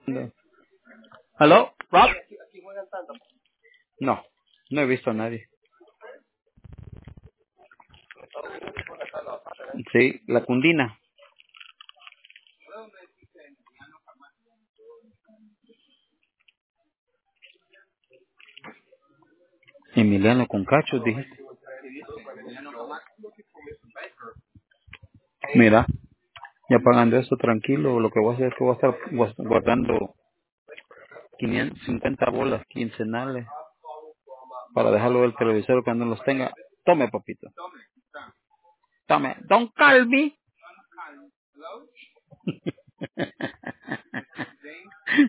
No. ¿Aló? ¿Rob? No, no he visto a nadie. Sí, la Cundina. Emiliano con cachos, dijiste. Mira, ya pagando eso tranquilo, lo que voy a hacer es que voy a estar guardando 550 bolas quincenales para dejarlo del televisor cuando los tenga. Tome, papito. Tome. Don Calvi.